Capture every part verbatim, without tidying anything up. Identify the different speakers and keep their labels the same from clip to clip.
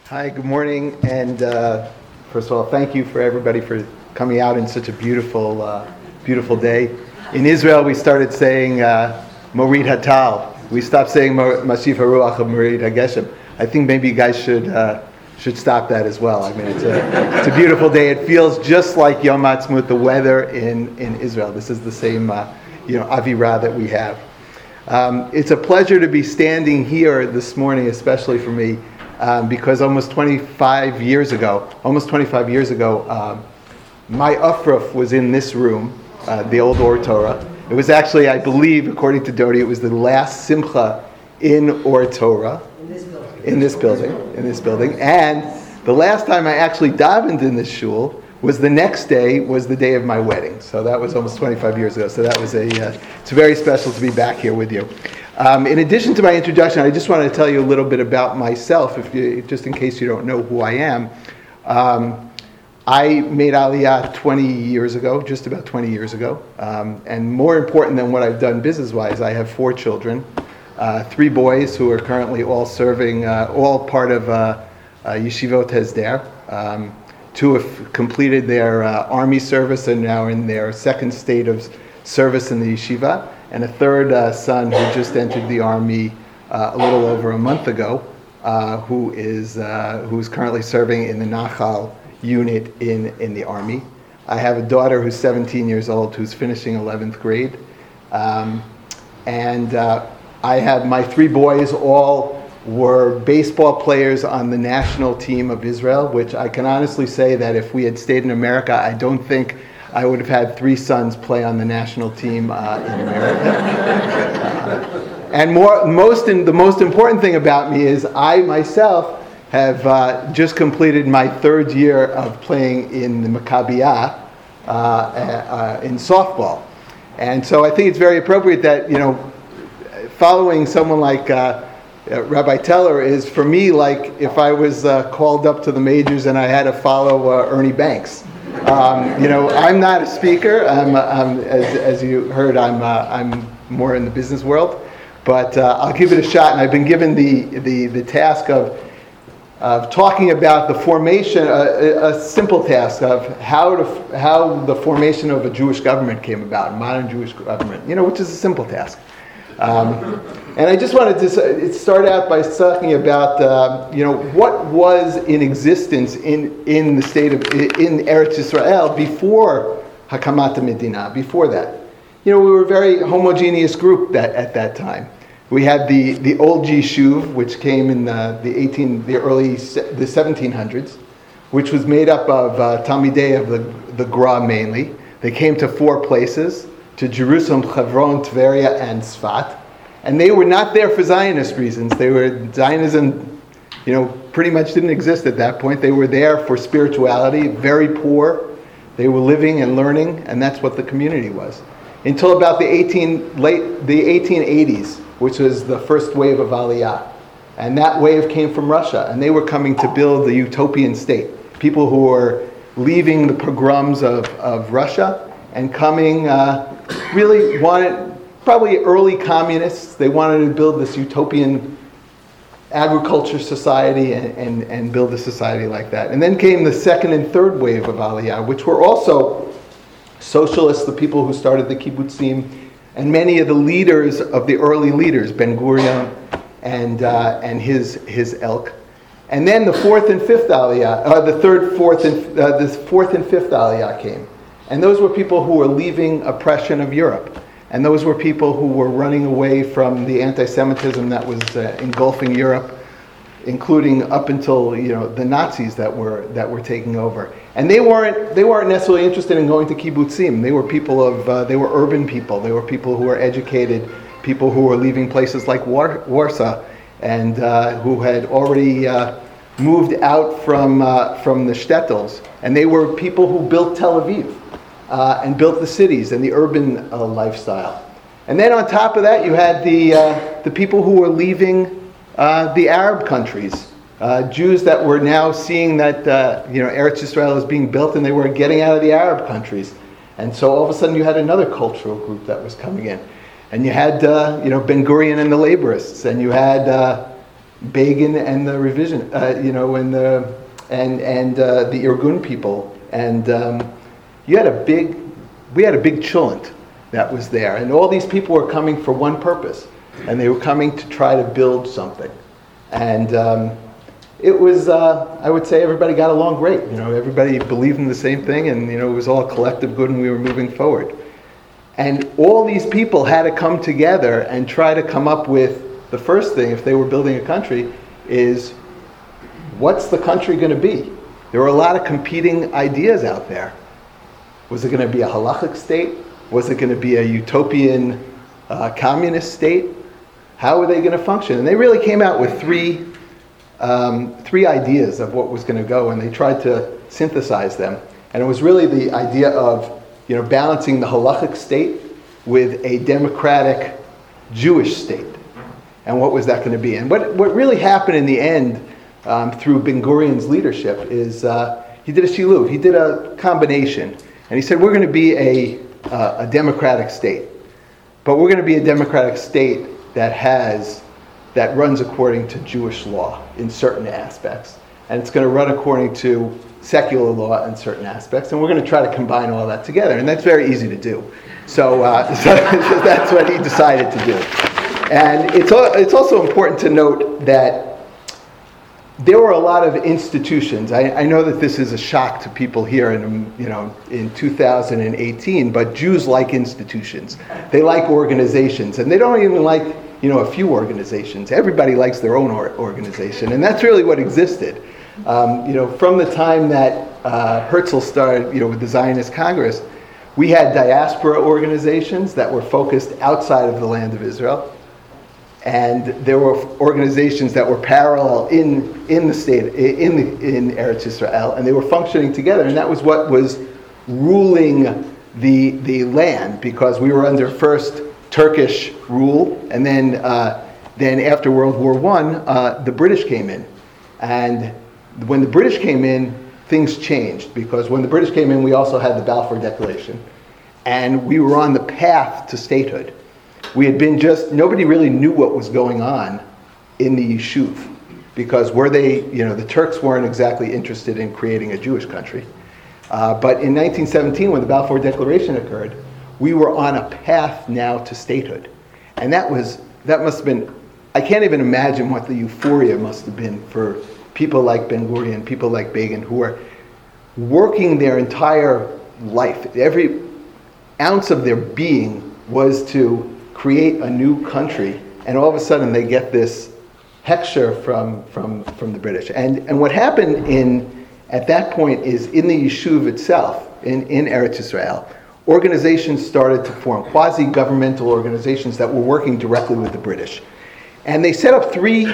Speaker 1: Hi, good morning, and uh, first of all, thank you for everybody for coming out in such a beautiful, uh, beautiful day. In Israel, we started saying uh, Morid Hatal. We stopped saying Mashiv Haruach of Morid Hageshem. I think maybe you guys should uh, should stop that as well. I mean, it's a it's a beautiful day. It feels just like Yom Ha'atzmaut, the weather in, in Israel. This is the same uh, you know Avirah that we have. Um, it's a pleasure to be standing here this morning, especially for me. Um, because almost twenty-five years ago, almost twenty-five years ago, um, my Ufruf was in this room, uh, the old Or Torah. It was actually, I believe, according to Dodi, it was the last Simcha in Or Torah. In this building. In this building. In this building. And the last time I actually davened in this shul was the next day, was the day of my wedding. So that was almost twenty-five years ago. So that was a, uh, it's very special to be back here with you. Um, in addition to my introduction, I just wanted to tell you a little bit about myself, if you, just in case you don't know who I am. Um, I made Aliyah twenty years ago, just about twenty years ago. Um, and more important than what I've done business-wise, I have four children, uh, three boys who are currently all serving, uh, all part of uh, uh, Yeshivot Hesder. Um, two have completed their uh, army service and now in their second state of service in the yeshiva. And a third uh, son who just entered the army uh, a little over a month ago, uh, who is uh, who is currently serving in the Nachal unit in, in the army. I have a daughter who's seventeen years old who's finishing eleventh grade. Um, and uh, I have my three boys, all were baseball players on the national team of Israel, which I can honestly say that if we had stayed in America, I don't think I would have had three sons play on the national team uh, in America. uh, and more, most, in, the most important thing about me is I myself have uh, just completed my third year of playing in the Maccabiyah uh, uh, in softball. And so I think it's very appropriate that, you know, following someone like uh, uh, Rabbi Teller is, for me, like if I was uh, called up to the majors and I had to follow uh, Ernie Banks. Um, you know, I'm not a speaker. I'm, I'm as, as you heard, I'm uh, I'm more in the business world, but uh, I'll give it a shot. And I've been given the the, the task of of talking about the formation, uh, a simple task of how to how the formation of a Jewish government came about, a modern Jewish government. You know, which is a simple task. Um, and I just wanted to start out by talking about, uh, you know, what was in existence in, in the state of, in Eretz Yisrael before Hakamat Medina, before that. You know, we were a very homogeneous group that at that time. We had the, the old Yishuv, which came in the, the eighteen, the early, the seventeen hundreds, which was made up of uh, Talmidei of the, the Gra mainly. They came to four places, to Jerusalem, Hebron, Tveria, and Sfat. And they were not there for Zionist reasons. They were, Zionism, you know, pretty much didn't exist at that point. They were there for spirituality, very poor. They were living and learning, and that's what the community was. Until about the eighteen late the eighteen eighties, which was the first wave of Aliyah. And that wave came from Russia, and they were coming to build the utopian state. People who were leaving the pogroms of, of Russia and coming, uh, really wanted, probably early communists, they wanted to build this utopian agriculture society and, and, and build a society like that. And then came the second and third wave of Aliyah, which were also socialists, the people who started the kibbutzim, and many of the leaders of the early leaders, Ben Gurion and uh, and his his ilk. And then the fourth and fifth Aliyah, uh, the third, fourth, and uh, the fourth and fifth Aliyah came. And those were people who were leaving oppression of Europe. And those were people who were running away from the anti-Semitism that was uh, engulfing Europe, including up until, you know, the Nazis that were that were taking over. And they weren't they weren't necessarily interested in going to kibbutzim. They were people of uh, they were urban people. They were people who were educated, people who were leaving places like War- Warsaw, and uh, who had already uh, moved out from uh, from the shtetls. And they were people who built Tel Aviv. Uh, and built the cities and the urban uh, lifestyle. And then on top of that, you had the uh, the people who were leaving uh, the Arab countries, uh, Jews that were now seeing that uh, you know Eretz Yisrael is being built, and they were getting out of the Arab countries. And so all of a sudden, you had another cultural group that was coming in, and you had uh, you know Ben Gurion and the laborists, and you had uh, Begin and the revision, uh, you know, and the and and uh, the Irgun people, and um, you had a big, we had a big chulent that was there, and all these people were coming for one purpose, and they were coming to try to build something, and um, it was, uh, I would say, everybody got along great. You know, everybody believed in the same thing, and you know, it was all collective good, and we were moving forward. And all these people had to come together and try to come up with the first thing, if they were building a country, is what's the country going to be? There were a lot of competing ideas out there. Was it going to be a halachic state? Was it going to be a utopian uh, communist state? How were they going to function? And they really came out with three um, three ideas of what was going to go, and they tried to synthesize them. And it was really the idea of, you know, balancing the halachic state with a democratic Jewish state. And what was that going to be? And what, what really happened in the end um, through Ben Gurion's leadership is uh, he did a shiluv. He did a combination. And he said, we're going to be a, uh, a democratic state. But we're going to be a democratic state that has, that runs according to Jewish law in certain aspects. And it's going to run according to secular law in certain aspects. And we're going to try to combine all that together. And that's very easy to do. So, uh, so that's what he decided to do. And it's it's also important to note that there were a lot of institutions. I, I know that this is a shock to people here in you know in two thousand eighteen, but Jews like institutions. They like organizations, and they don't even like you know a few organizations. Everybody likes their own or- organization, and that's really what existed. Um, you know, from the time that uh, Herzl started, you know, with the Zionist Congress, we had diaspora organizations that were focused outside of the land of Israel. And there were organizations that were parallel in in the state, in the, in Eretz Yisrael, and they were functioning together. And that was what was ruling the the land, because we were under first Turkish rule, and then uh, then after World War One, uh, the British came in. And when the British came in, things changed, because when the British came in, we also had the Balfour Declaration, and we were on the path to statehood. We had been just, nobody really knew what was going on in the Yishuv, because were they, you know, the Turks weren't exactly interested in creating a Jewish country. Uh, but in nineteen seventeen, when the Balfour Declaration occurred, we were on a path now to statehood. And that was, that must have been, I can't even imagine what the euphoria must have been for people like Ben Gurion, people like Begin, who were working their entire life. Every ounce of their being was to create a new country, and all of a sudden they get this hechsher from from from the British. And and what happened in at that point is in the Yishuv itself, in, in Eretz Yisrael, organizations started to form, quasi-governmental organizations that were working directly with the British. And they set up three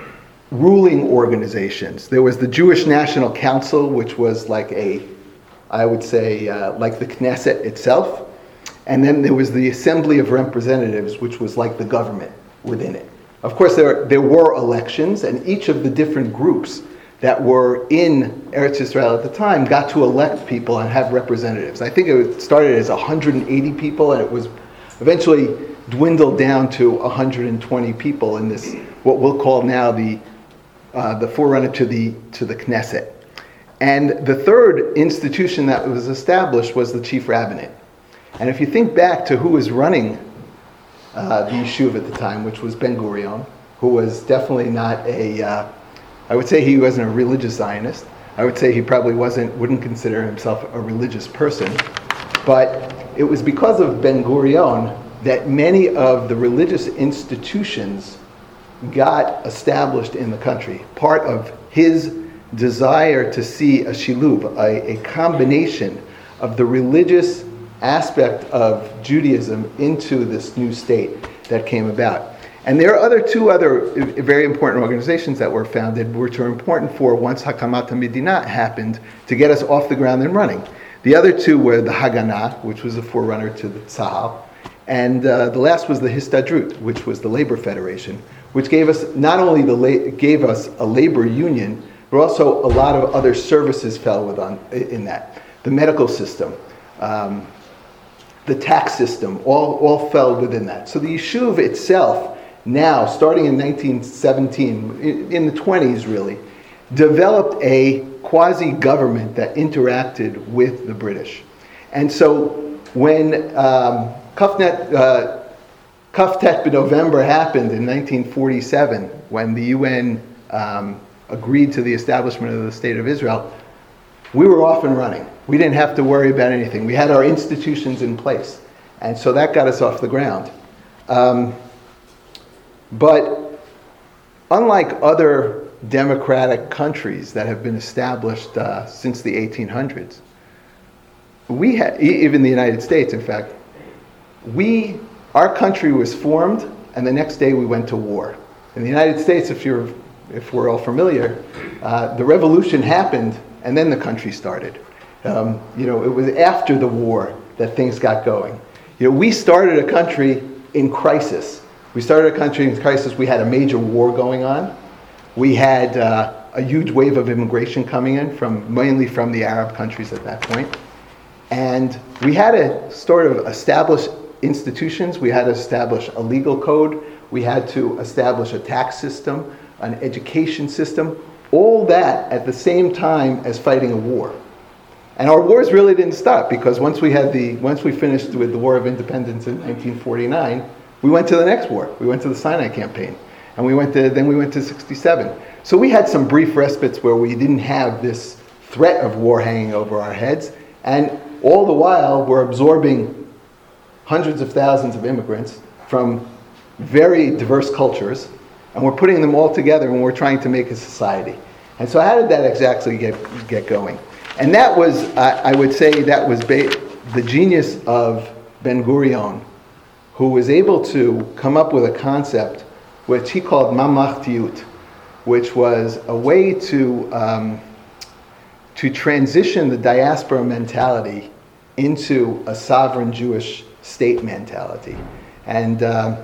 Speaker 1: ruling organizations. There was the Jewish National Council, which was like a, I would say, uh, like the Knesset itself. And then there was the Assembly of Representatives, which was like the government within it. Of course, there, there were elections, and each of the different groups that were in Eretz Yisrael at the time got to elect people and have representatives. I think it started as one hundred eighty people, and it was eventually dwindled down to one hundred twenty people in this, what we'll call now the uh, the forerunner to the to the Knesset. And the third institution that was established was the Chief Rabbinate. And if you think back to who was running uh, the Yishuv at the time, which was Ben Gurion, who was definitely not a, uh, I would say he wasn't a religious Zionist. I would say he probably wasn't, wouldn't consider himself a religious person. But it was because of Ben Gurion that many of the religious institutions got established in the country. Part of his desire to see a shiluv, a, a combination of the religious aspect of Judaism into this new state that came about. And there are other two other very important organizations that were founded, which are important for once Hakamat HaMedina happened, to get us off the ground and running. The other two were the Haganah, which was a forerunner to the Tzahal, and uh, the last was the Histadrut, which was the Labor Federation, which gave us not only the la- gave us a labor union, but also a lot of other services fell within in that. The medical system, um, the tax system, all, all fell within that. So the Yishuv itself now, starting in nineteen seventeen, in, in the twenties really, developed a quasi-government that interacted with the British. And so when um, Kufnet, uh, Kuftet B'November happened in nineteen forty-seven, when the U N um, agreed to the establishment of the State of Israel, we were off and running. We didn't have to worry about anything. We had our institutions in place. And so that got us off the ground. Um, but unlike other democratic countries that have been established uh, since the eighteen hundreds, we had, even the United States, in fact, we, our country was formed, and the next day we went to war. In the United States, if you're, if we're all familiar, uh, the revolution happened, and then the country started. Um, you know, it was after the war that things got going. You know, we started a country in crisis. We started a country in crisis. We had a major war going on. We had uh, a huge wave of immigration coming in, from mainly from the Arab countries at that point. And we had to sort of establish institutions. We had to establish a legal code. We had to establish a tax system, an education system, all that at the same time as fighting a war. And our wars really didn't stop, because once we had the once we finished with the War of Independence in nineteen forty-nine, we went to the next war. We went to the Sinai Campaign, and we went to then we went to sixty-seven. So we had some brief respites where we didn't have this threat of war hanging over our heads, and all the while we're absorbing hundreds of thousands of immigrants from very diverse cultures, and we're putting them all together and we're trying to make a society. And so how did that exactly get get going? And that was, uh, I would say, that was ba- the genius of Ben-Gurion, who was able to come up with a concept which he called mamlachtiyut, which was a way to um, to transition the diaspora mentality into a sovereign Jewish state mentality. And uh,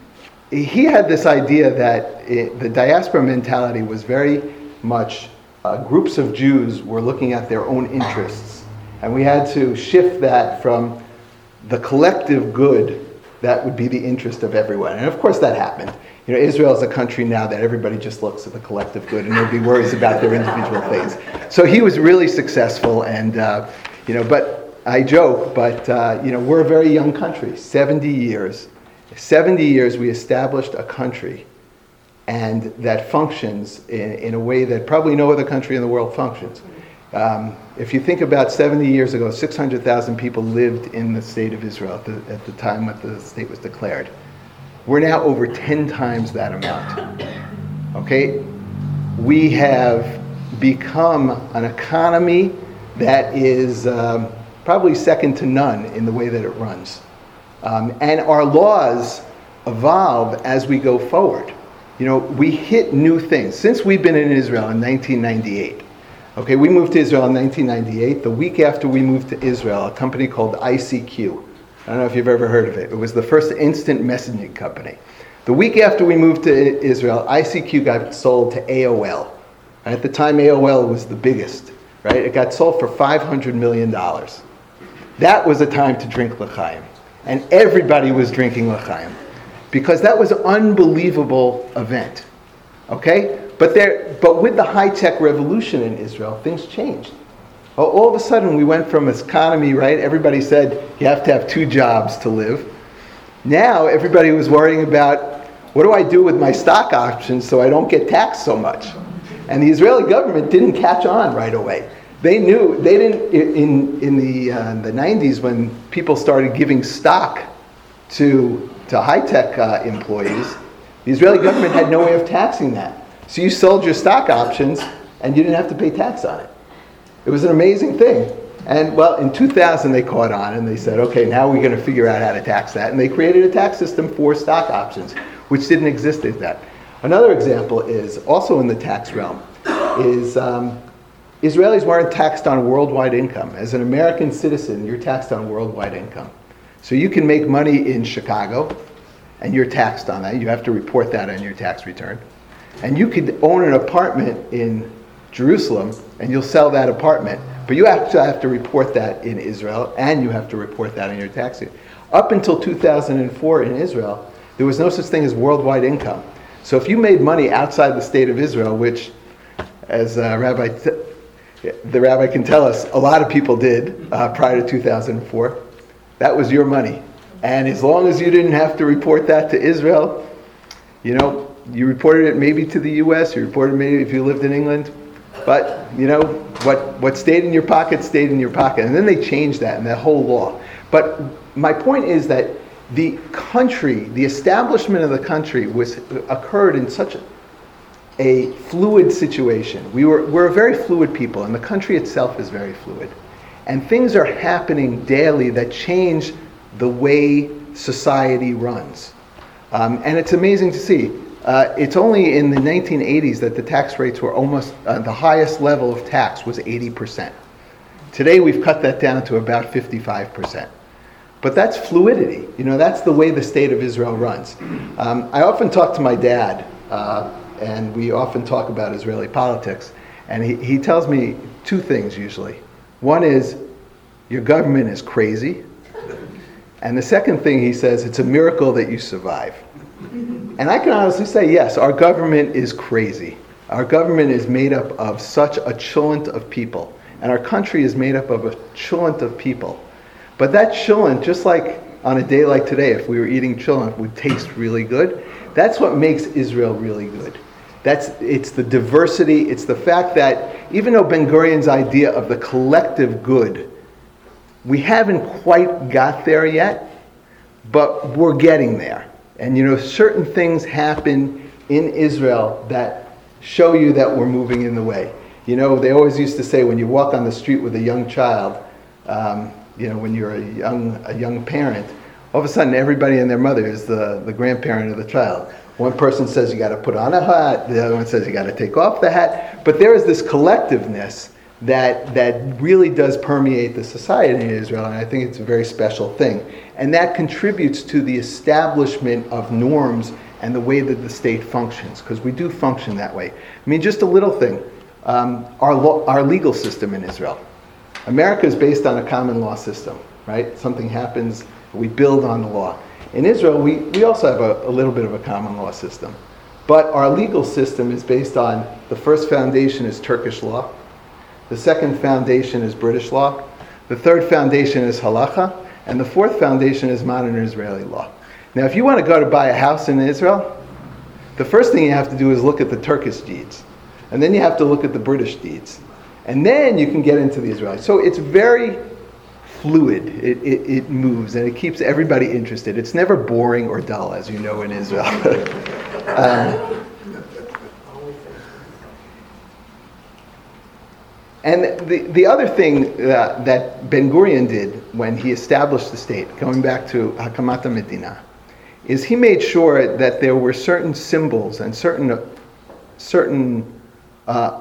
Speaker 1: he had this idea that it, the diaspora mentality was very much uh, groups of Jews were looking at their own interests. And we had to shift that from the collective good that would be the interest of everyone. And of course that happened. You know, Israel is a country now that everybody just looks at the collective good and nobody worries about their individual things. So he was really successful, and uh, you know, but I joke, but uh, you know, we're a very young country. seventy years. seventy years we established a country, and that functions in, in a way that probably no other country in the world functions. Um, if you think about seventy years ago, six hundred thousand people lived in the state of Israel at the, at the time that the state was declared. We're now over ten times that amount. Okay? We have become an economy that is um, probably second to none in the way that it runs. Um, and our laws evolve as we go forward. You know, we hit new things. Since we've been in Israel in nineteen ninety-eight, okay, we moved to Israel in nineteen ninety-eight. The week after we moved to Israel, a company called I C Q, I don't know if you've ever heard of it. It was the first instant messaging company. The week after we moved to Israel, I C Q got sold to A O L. And at the time, A O L was the biggest, right? It got sold for five hundred million dollars. That was a time to drink l'chaim. And everybody was drinking l'chaim, because that was an unbelievable event. Okay? But there, but with the high-tech revolution in Israel, things changed. All of a sudden, we went from this economy, right? Everybody said you have to have two jobs to live. Now, everybody was worrying about, what do I do with my stock options so I don't get taxed so much? And the Israeli government didn't catch on right away. They knew, they didn't, in in the uh, the nineties, when people started giving stock to, to high-tech uh, employees, the Israeli government had no way of taxing that. So you sold your stock options, and you didn't have to pay tax on it. It was an amazing thing. And well, in two thousand they caught on and they said, okay, now we're going to figure out how to tax that. And they created a tax system for stock options, which didn't exist at that. Another example is, also in the tax realm, is um, Israelis weren't taxed on worldwide income. As an American citizen, you're taxed on worldwide income. So you can make money in Chicago, and you're taxed on that. You have to report that on your tax return. And you could own an apartment in Jerusalem, and you'll sell that apartment. But you actually have to report that in Israel, and you have to report that in your tax return. Up until two thousand four in Israel, There was no such thing as worldwide income. So if you made money outside the state of Israel, which, as uh, Rabbi, t- the rabbi can tell us, a lot of people did uh, prior to two thousand four, that was your money. And as long as you didn't have to report that to Israel, you know, you reported it maybe to the U S, you reported it maybe if you lived in England, but, you know, what, what stayed in your pocket stayed in your pocket. And then they changed that in that whole law. But my point is that the country, the establishment of the country was occurred in such a, a fluid situation. We were, we're a very fluid people, and the country itself is very fluid. And things are happening daily that change the way society runs. Um, and it's amazing to see. Uh, it's only in the nineteen eighties that the tax rates were almost, uh, the highest level of tax was eighty percent. Today we've cut that down to about fifty-five percent. But that's fluidity. You know, that's the way the state of Israel runs. Um, I often talk to my dad, uh, and we often talk about Israeli politics, and he, he tells me two things usually. One is, your government is crazy. And the second thing he says, it's a miracle that you survive. And I can honestly say, yes, our government is crazy. Our government is made up of such a chulent of people. And our country is made up of a chulent of people. But that chulent, just like on a day like today, if we were eating chulent, would taste really good. That's what makes Israel really good. That's, it's the diversity, it's the fact that even though Ben-Gurion's idea of the collective good, we haven't quite got there yet, but we're getting there. And you know, certain things happen in Israel that show you that we're moving in the way. You know, they always used to say when you walk on the street with a young child, um, you know, when you're a young a young parent, all of a sudden everybody and their mother is the, the grandparent of the child. One person says you got to put on a hat, the other one says you got to take off the hat. But there is this collectiveness that that really does permeate the society in Israel, and I think it's a very special thing. And that contributes to the establishment of norms and the way that the state functions, because we do function that way. I mean, just a little thing. Um, our lo- our legal system in Israel. America is based on a common law system, right? Something happens, we build on the law. In Israel, we, we also have a, a little bit of a common law system. But our legal system is based on, the first foundation is Turkish law. The second foundation is British law. The third foundation is halacha. And the fourth foundation is modern Israeli law. Now, if you want to go to buy a house in Israel, the first thing you have to do is look at the Turkish deeds. And then you have to look at the British deeds. And then you can get into the Israeli. So it's very fluid. It, it, it moves, and it keeps everybody interested. It's never boring or dull, as you know, in Israel. um, And the, the other thing uh, that Ben-Gurion did when he established the state, going back to Hakamat Medina, is he made sure that there were certain symbols and certain certain uh,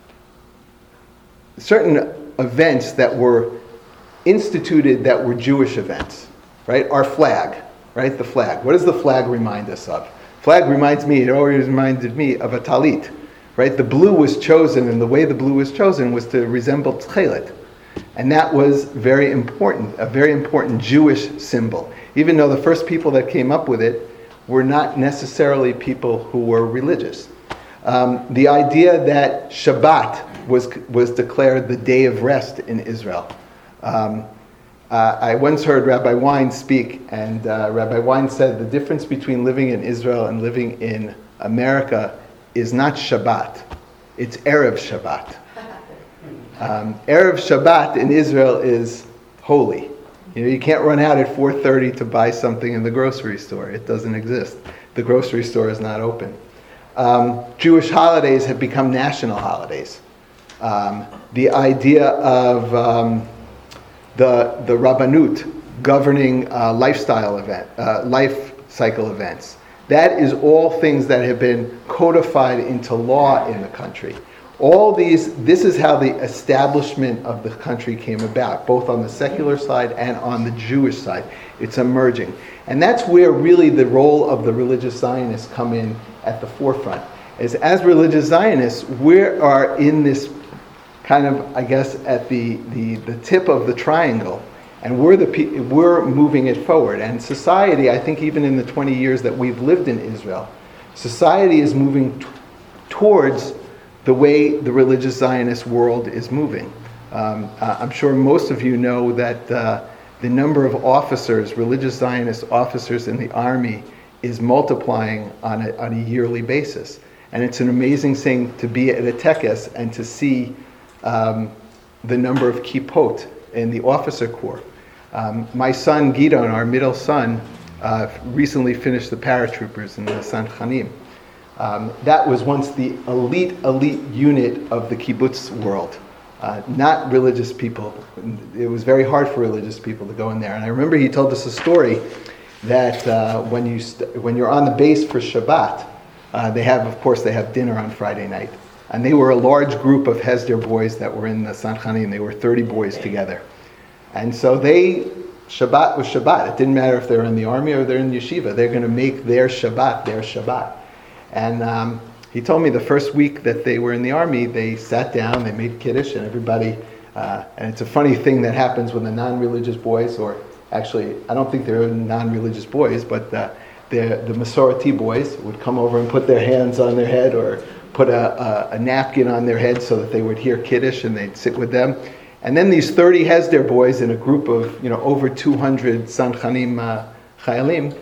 Speaker 1: certain events that were instituted that were Jewish events, right? Our flag, right? The flag. What does the flag remind us of? Flag reminds me, it always reminded me of a talit. Right, the blue was chosen, and the way the blue was chosen was to resemble tchelet. And that was very important, a very important Jewish symbol. Even though the first people that came up with it were not necessarily people who were religious. Um, the idea that Shabbat was, was declared the day of rest in Israel. Um, uh, I once heard Rabbi Wein speak, and uh, Rabbi Wein said the difference between living in Israel and living in America is not Shabbat, it's Erev Shabbat. Um, Erev Shabbat in Israel is holy. You know, you can't run out at four thirty to buy something in the grocery store. It doesn't exist. The grocery store is not open. Um, Jewish holidays have become national holidays. Um, the idea of um, the the Rabbanut governing uh, lifestyle event, uh, life cycle events. That is all things that have been codified into law in the country. All these, this is how the establishment of the country came about, both on the secular side and on the Jewish side. It's emerging. And that's where really the role of the religious Zionists come in at the forefront. Is as religious Zionists, we are in this kind of, I guess, at the, the, the tip of the triangle. And we're the pe- we're moving it forward. And society, I think even in the twenty years that we've lived in Israel, society is moving t- towards the way the religious Zionist world is moving. Um, uh, I'm sure most of you know that uh, the number of officers, religious Zionist officers in the army, is multiplying on a, on a yearly basis. And it's an amazing thing to be at a tekes and to see um, the number of kippot in the officer corps. Um, my son Gidon, our middle son, uh, recently finished the paratroopers in the Sanchanim. Um, that was once the elite, elite unit of the kibbutz world. Uh, not religious people. It was very hard for religious people to go in there. And I remember he told us a story that uh, when you st- when you're on the base for Shabbat, uh, they have, of course, they have dinner on Friday night. And they were a large group of Hesder boys that were in the Sanchanim. They were thirty boys together. And so they, Shabbat was Shabbat. It didn't matter if they were in the army or they're in yeshiva. They're going to make their Shabbat their Shabbat. And um, he told me the first week that they were in the army, they sat down, they made Kiddush, and everybody, uh, and it's a funny thing that happens when the non-religious boys, or actually, I don't think they're non-religious boys, but uh, the Masorati boys would come over and put their hands on their head or put a, a, a napkin on their head so that they would hear Kiddush and they'd sit with them. And then these thirty Hesder boys in a group of, you know, over two hundred Sanchanim uh, Chayalim,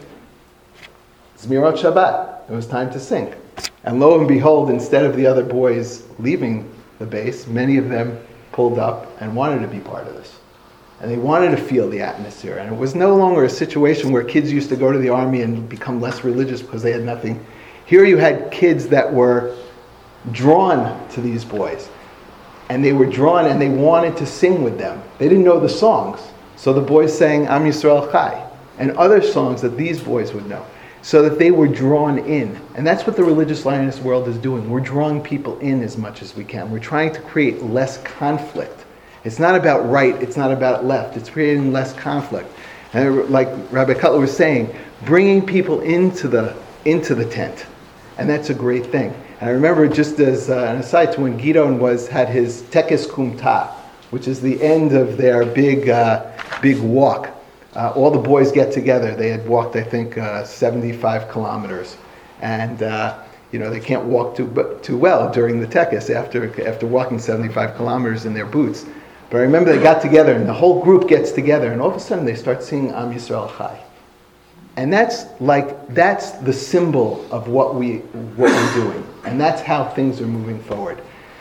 Speaker 1: Zmirot Shabbat. It was time to sing. And lo and behold, instead of the other boys leaving the base, many of them pulled up and wanted to be part of this. And they wanted to feel the atmosphere. And it was no longer a situation where kids used to go to the army and become less religious because they had nothing. Here you had kids that were drawn to these boys. And they were drawn and they wanted to sing with them. They didn't know the songs. So the boys sang Am Yisrael Chai and other songs that these boys would know, so that they were drawn in. And that's what the religious Zionist world is doing. We're drawing people in as much as we can. We're trying to create less conflict. It's not about right, it's not about left. It's creating less conflict. And like Rabbi Cutler was saying, bringing people into the into the tent. And that's a great thing. And I remember, just as uh, an aside, to when Gidon was had his Tekes Kumta, which is the end of their big uh, big walk. Uh, all the boys get together. They had walked, I think, uh, seventy-five kilometers, and uh, you know they can't walk too too well during the tekes after after walking seventy-five kilometers in their boots. But I remember they got together, and the whole group gets together, and all of a sudden they start singing Am Yisrael Chai, and that's like that's the symbol of what we what we're doing, and that's how things are moving forward.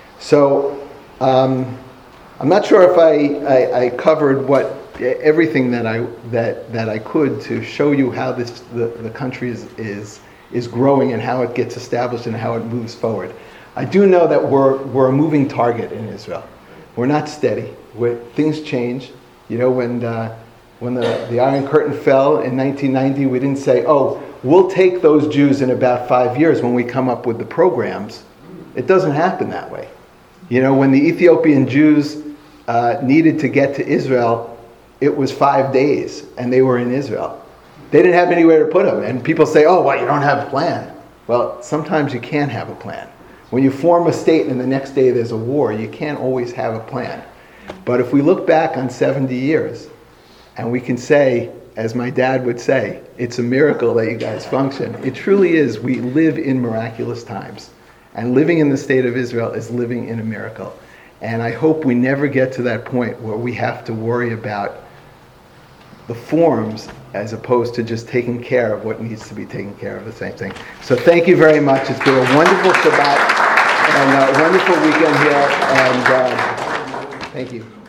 Speaker 1: So um, I'm not sure if I, I, I covered what. everything that I that that I could to show you how this the, the country is, is is growing and how it gets established and how it moves forward. I do know that we're we're a moving target in Israel. We're not steady. We're, things change. You know, when uh, when the, the Iron Curtain fell in nineteen ninety, we didn't say, "Oh, we'll take those Jews in about five years when we come up with the programs." It doesn't happen that way. You know, when the Ethiopian Jews uh, needed to get to Israel, it was five days, and they were in Israel. They didn't have anywhere to put them. And people say, oh, well, you don't have a plan. Well, sometimes you can't have a plan. When you form a state and the next day there's a war, you can't always have a plan. But if we look back on seventy years, and we can say, as my dad would say, it's a miracle that you guys function. It truly is. We live in miraculous times. And living in the state of Israel is living in a miracle. And I hope we never get to that point where we have to worry about the forms as opposed to just taking care of what needs to be taken care of, the same thing. So thank you very much. It's been a wonderful Shabbat and a wonderful weekend here. And uh, thank you.